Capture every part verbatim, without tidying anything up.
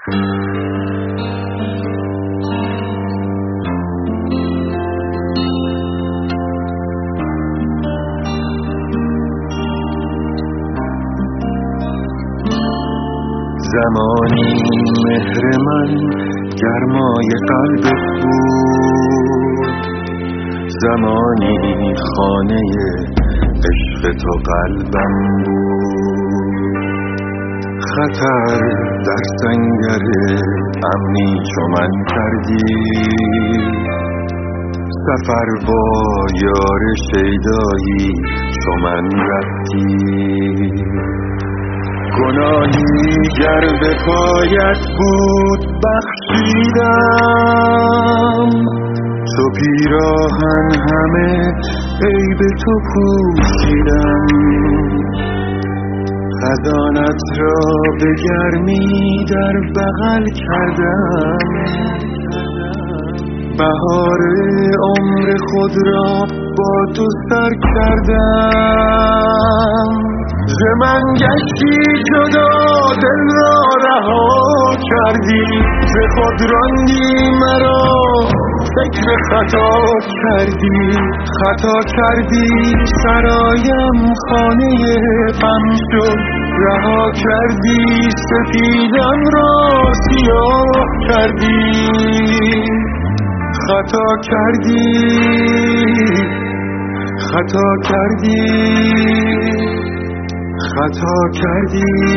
زمانی مهر من گرمای قلبت بود، زمانی خانه عشق تو قلبم بود. خطر در سنگر امنی چو من کردی، سفر با یار شیدایی چو من رفتی. گناهی گر به پایت بود بخشیدم، تو پیراهن همه عیب تو پوشیدم. خزانت را به گرمی در بغل کردم، بهار عمر خود را با تو سر کردم. ز من گشتی جدا دل را رها کردی، ز خود راندی مرا فکر خطا کردی. خطا کردی سرایم خانه غم شد، رها کردی سفیدم را سیاه کردی. خطا کردی خطا کردی خطا کردی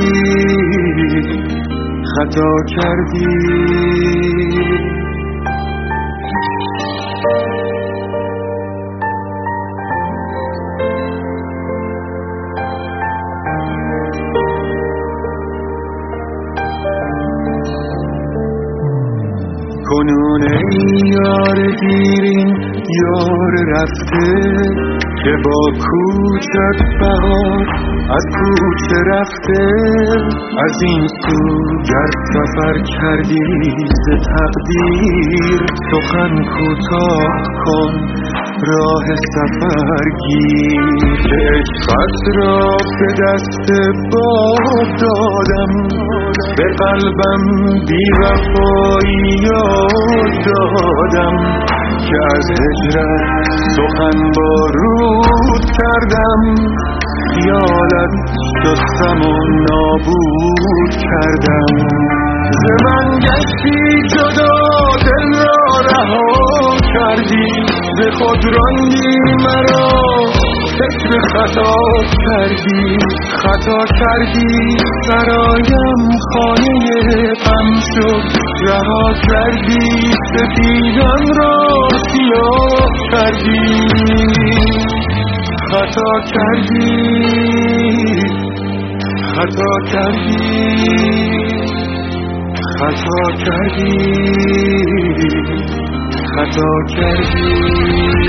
خطا کردی. کنون ای یار دیرین یار رفته، که با کوچت بهار از کوچه رفته. از این سو گر سفر کردی ز تقدیر، سخن کوتاه کن راه سفر گیر. که عشقت را به دست باد دادم، به قلبم بی وفایی یاد دادم. که از هجرت سخن بارود کردم، خیالت شستم و نابود کردم. ز من گشتی جدا دل را رها کردی، ز خود راندی مرا فکر خطا کردی. خطا کردی سرایم خانه غم شد، رها کردی سفیدم را سیاه کردی. خطا کردی خطا کردی خطا کردی خطا کردی.